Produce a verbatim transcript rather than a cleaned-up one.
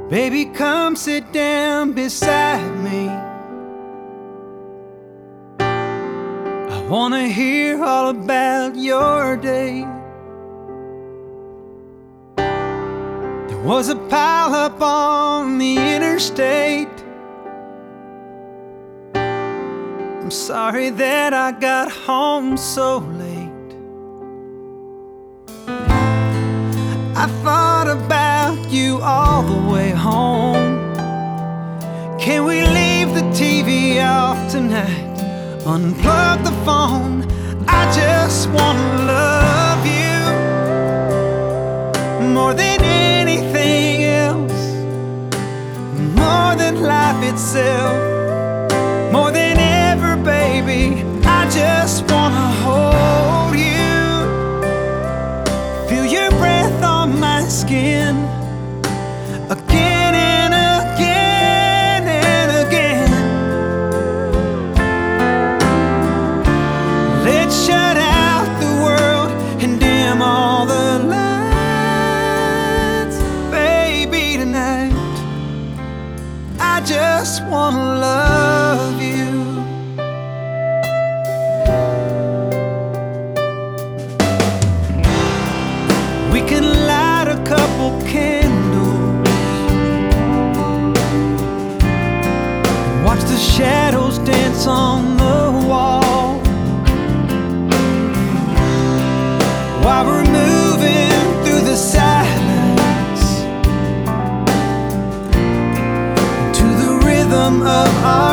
Baby, come sit down beside me. I wanna hear all about your day. There was a pile up on the interstate. I'm sorry that I got home so late. I thought about you all the way home. Can we leave the T V off tonight? Unplug the phone. I just wanna love you more than anything else, more than life itself, more than ever, baby. I just wanna hold you, feel your breath on my skin, again and again and again. Let's shut out the world and dim all the lights, baby, tonight. I just wanna love you. We can light a couple candles, watch the shadows dance on the wall, while we're moving through the silence to the rhythm of our